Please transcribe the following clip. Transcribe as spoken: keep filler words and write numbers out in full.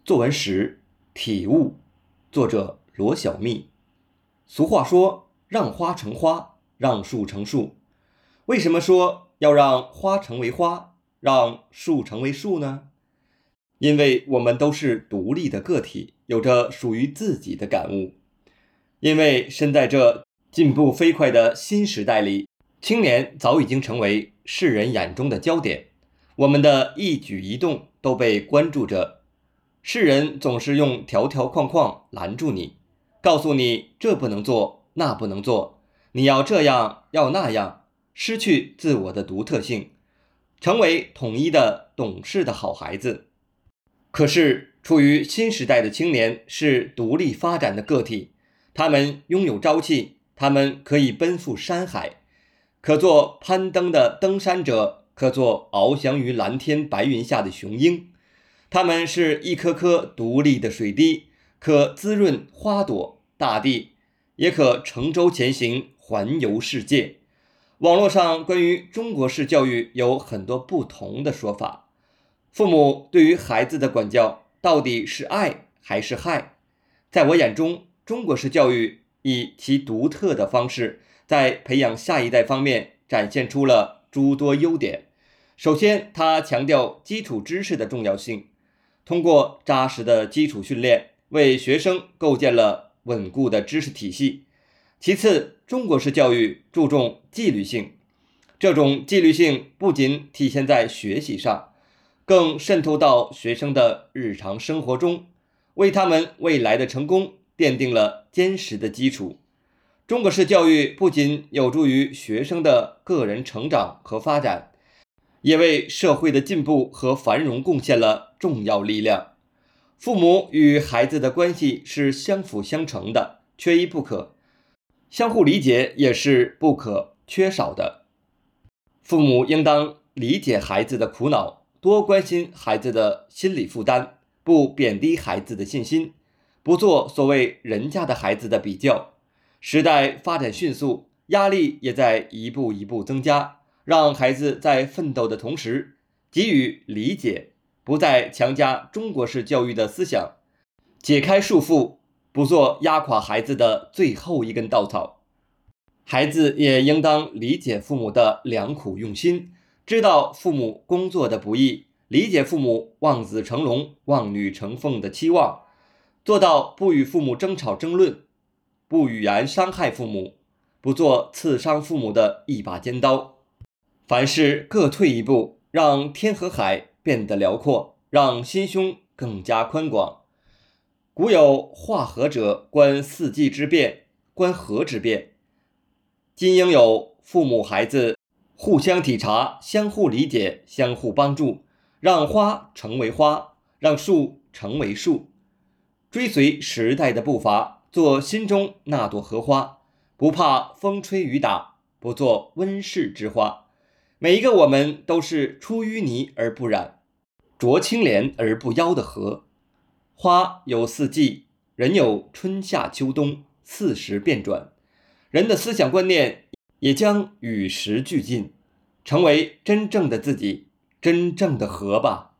作文时体悟，作者罗小蜜。俗话说，让花成花，让树成树。为什么说要让花成为花，让树成为树呢？因为我们都是独立的个体，有着属于自己的感悟。因为身在这进步飞快的新时代里，青年早已经成为世人眼中的焦点，我们的一举一动都被关注着。世人总是用条条框框拦住你，告诉你这不能做，那不能做，你要这样，要那样，失去自我的独特性，成为统一的懂事的好孩子。可是，处于新时代的青年是独立发展的个体，他们拥有朝气，他们可以奔赴山海，可做攀登的登山者，可做翱翔于蓝天白云下的雄鹰。它们是一颗颗独立的水滴，可滋润花朵、大地，也可乘舟前行，环游世界。网络上关于中国式教育有很多不同的说法，父母对于孩子的管教到底是爱还是害？在我眼中，中国式教育以其独特的方式，在培养下一代方面展现出了诸多优点。首先，它强调基础知识的重要性，通过扎实的基础训练，为学生构建了稳固的知识体系。其次，中国式教育注重纪律性，这种纪律性不仅体现在学习上，更渗透到学生的日常生活中，为他们未来的成功奠定了坚实的基础。中国式教育不仅有助于学生的个人成长和发展，也为社会的进步和繁荣贡献了重要力量。父母与孩子的关系是相辅相成的，缺一不可，相互理解也是不可缺少的。父母应当理解孩子的苦恼，多关心孩子的心理负担，不贬低孩子的信心，不做所谓人家的孩子的比较。时代发展迅速，压力也在一步一步增加，让孩子在奋斗的同时给予理解，不再强加中国式教育的思想，解开束缚，不做压垮孩子的最后一根稻草。孩子也应当理解父母的良苦用心，知道父母工作的不易，理解父母望子成龙、望女成凤的期望，做到不与父母争吵争论，不语言伤害父母，不做刺伤父母的一把尖刀。凡事各退一步，让天和海变得辽阔，让心胸更加宽广。古有化和者，观四季之变，观和之变。今应有父母孩子互相体察，相互理解，相互帮助，让花成为花，让树成为树。追随时代的步伐，做心中那朵荷花，不怕风吹雨打，不做温室之花。每一个我们都是出淤泥而不染，濯清涟而不妖的荷。花有四季，人有春夏秋冬，四时变转。人的思想观念也将与时俱进，成为真正的自己，真正的荷吧。